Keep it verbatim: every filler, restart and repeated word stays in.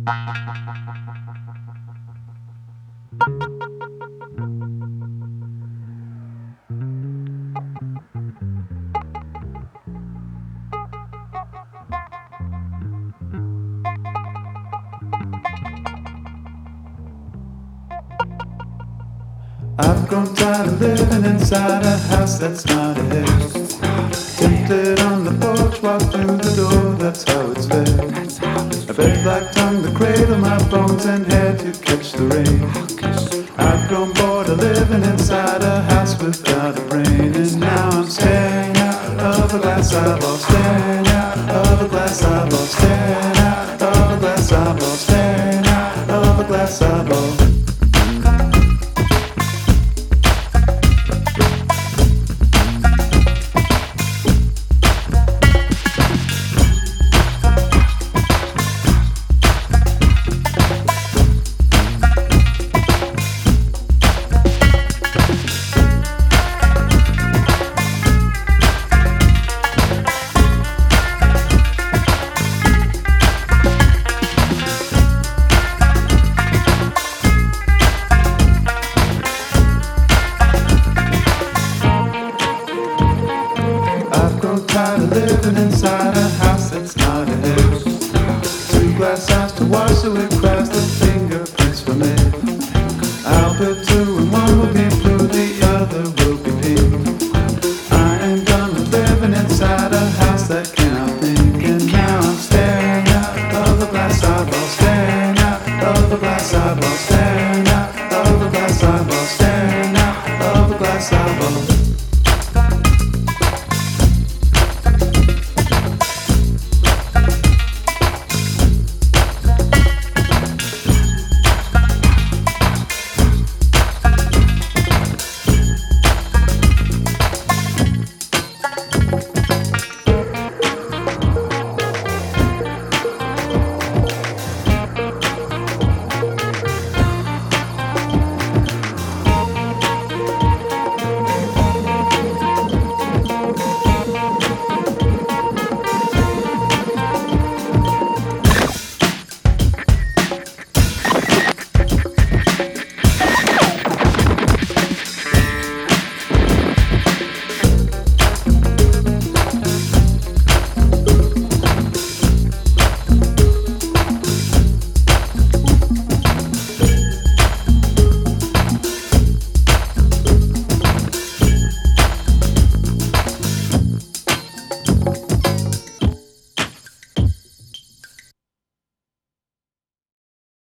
I've grown tired of living inside a house that's not a house. Tempted on the porch, walk through the door, that's how it's felt. A bed black tongue to cradle my bones and hair to catch the rain. I've grown bored of living inside a house without a brain. And now I'm staring out of a glass eyeball, staring out of a glass eyeball, staring out of a glass eyeball, staring out of a glass eyeball. Tired of living inside a house that's not a house. Two glass eyes to wash away cracks, the fingerprints for me. I'll build two and one will be blue, the other will be pink. I ain't done with living inside a house that cannot think. And now I'm staring out of the glass eyeball.